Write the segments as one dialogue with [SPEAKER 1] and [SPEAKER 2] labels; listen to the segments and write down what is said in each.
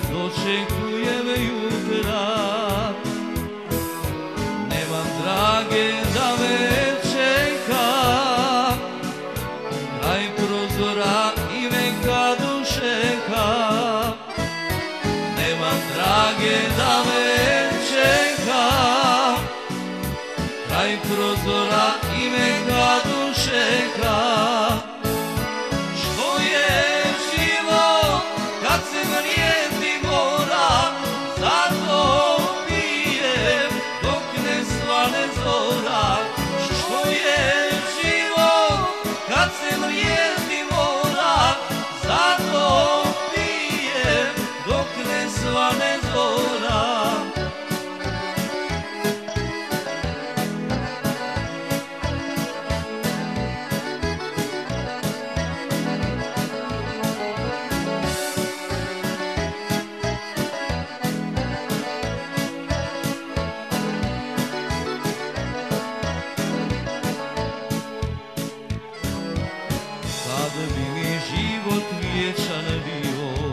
[SPEAKER 1] dočekujem jutra. Nemam drage da me čeka, kraj prozora i neka dušeka. Nemam drage da me čeka, kraj prozora i neka dušeka. Što je život kad se mrijeti mora, zato pijem dok ne svane zora. Što je život kad se mrijeti mora, zato pijem dok ne svane zora. Kad bi mi život vječan bio,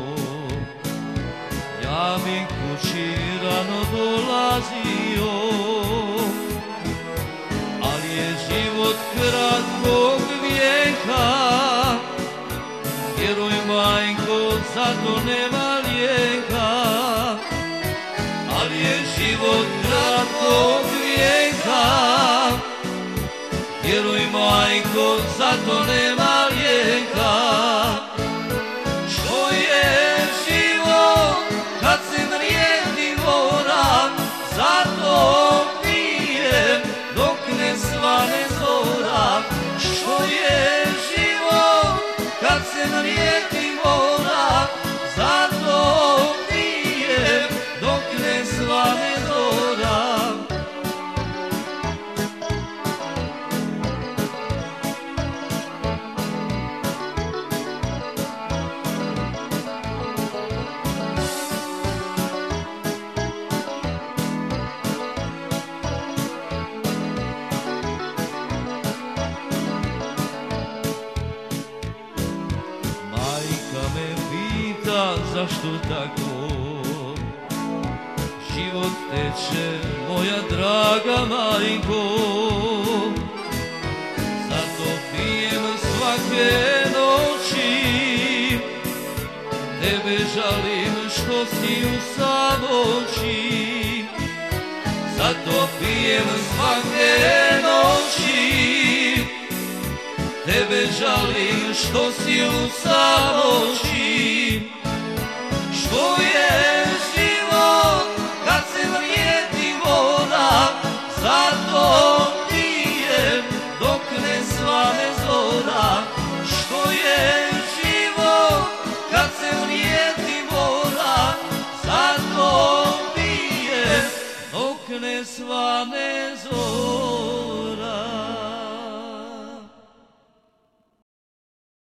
[SPEAKER 1] ja bi kući rano dolazio. Ali je život kratkog vijeka, vjeruj majko, zato nema lijeka. Ali je život kratkog vijeka, vjeruj majko, zato nema lijeka. Što je život kad se mrijeti mora, zato pijem dok ne svane zora. Što je život kad se mrijeti mora, zato pijem dok ne svane zora. Zašto tako život teče, moja draga majko? Zato pijem svake noći, tebe žalim što si u samoći. Zato pijem svake noći, tebe žalim što si u samoći.